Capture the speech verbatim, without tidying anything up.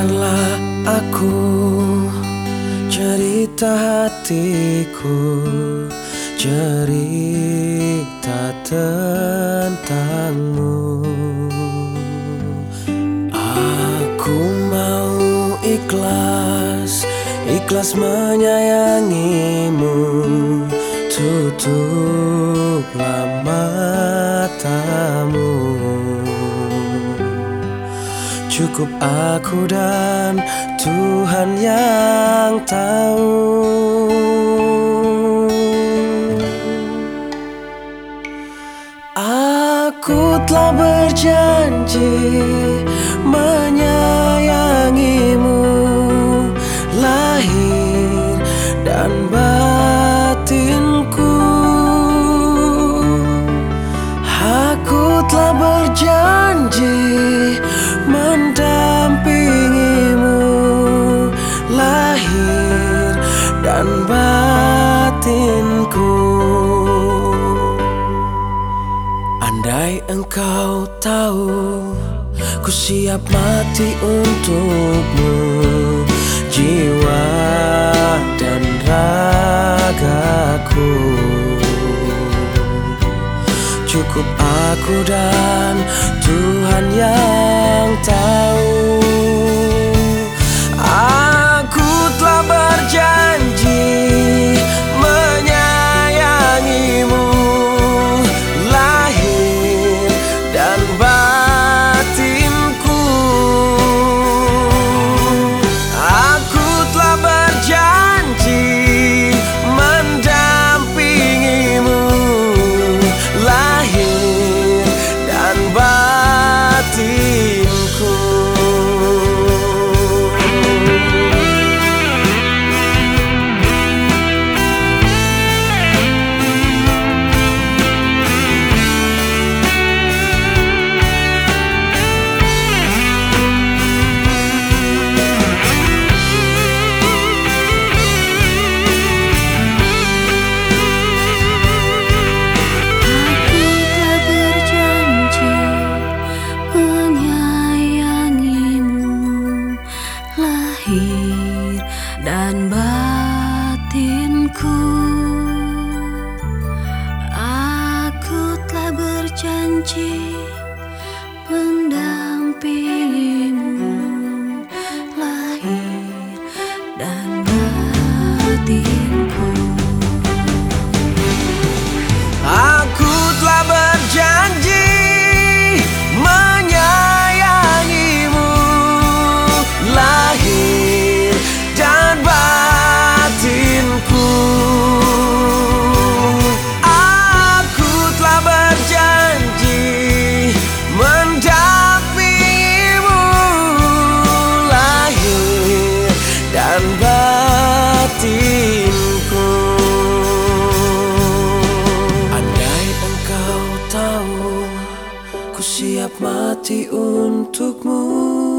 Dengarkanlah aku cerita hatiku, cerita tentangmu. Aku mau ikhlas, ikhlas menyayangimu. Tutuplah matamu. Cukup aku dan Tuhan yang tahu. Aku telah berjanji menyayangimu, lahir dan batinku. Aku telah berjanji mendampingimu, lahir dan batinku. Andai engkau tahu, ku siap mati untukmu, jiwa dan ragaku. Cukup aku dan Tuhan yang tahu. Aku telah berjanji menyayangimu, lahir dan batinku. Aku telah berjanji mendampingimu, lahir dan batinku. Dan batinku, aku telah berjanji mendampingimu, lahir dan batinku. Aku telah berjanji menyayangimu, lahir dan batinku. Aku telah berjanji mendampingimu, lahir dan batinku. Andai engkau tahu, ku siap mati untukmu.